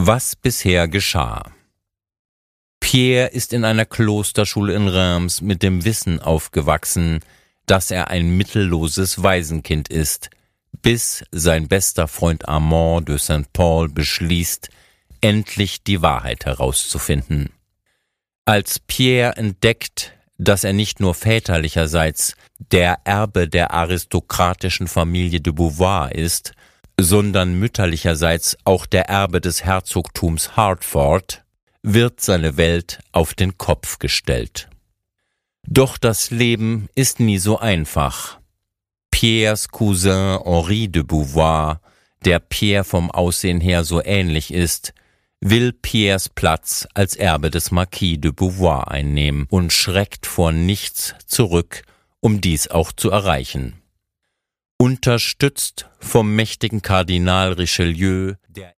Was bisher geschah. Pierre ist in einer Klosterschule in Reims mit dem Wissen aufgewachsen, dass er ein mittelloses Waisenkind ist, bis sein bester Freund Armand de Saint-Paul beschließt, endlich die Wahrheit herauszufinden. Als Pierre entdeckt, dass er nicht nur väterlicherseits der Erbe der aristokratischen Familie de Beauvoir ist, sondern mütterlicherseits auch der Erbe des Herzogtums Hertford, wird seine Welt auf den Kopf gestellt. Doch das Leben ist nie so einfach. Pierres Cousin Henri de Beauvoir, der Pierre vom Aussehen her so ähnlich ist, will Pierres Platz als Erbe des Marquis de Beauvoir einnehmen und schreckt vor nichts zurück, um dies auch zu erreichen. Unterstützt vom mächtigen Kardinal Richelieu, der